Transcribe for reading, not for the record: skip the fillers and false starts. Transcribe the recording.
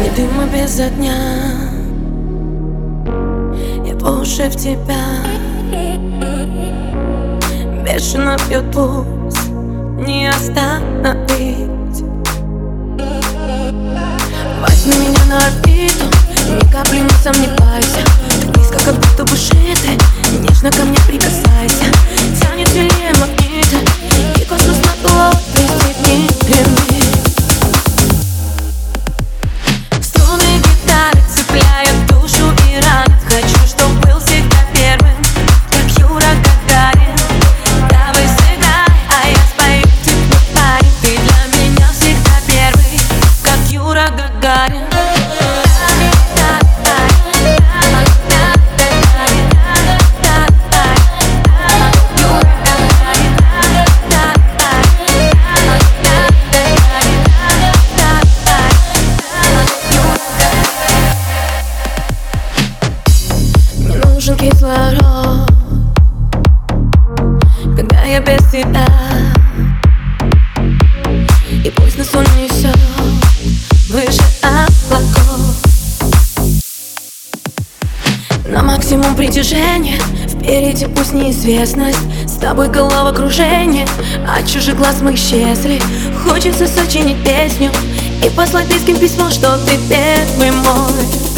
дыма без огня, я по уши в тебя. Бешено бьет пульс, не остановить. Возьми меня на орбиту, ни капли не сомневайся. Близко, как будто бы шиты, нежно ко мне прикасайся. Тянет сильнее магнита, и космос над головой степнями. Струны гитары цепляют душу и ранят. Хочу, чтоб был всегда первым, как Юра Гагарин. Давай сыграй, а я спою тебе, парень. Ты для меня всегда первый, как Юра Гагарин. Нужен кислород, когда я без тебя. И пусть нас он несет выше облаков. На максимум притяжения, впереди пусть неизвестность. С тобой головокружение, от чужих глаз мы исчезли. Хочется сочинить песню и послать близким письмо, что ты первый мой.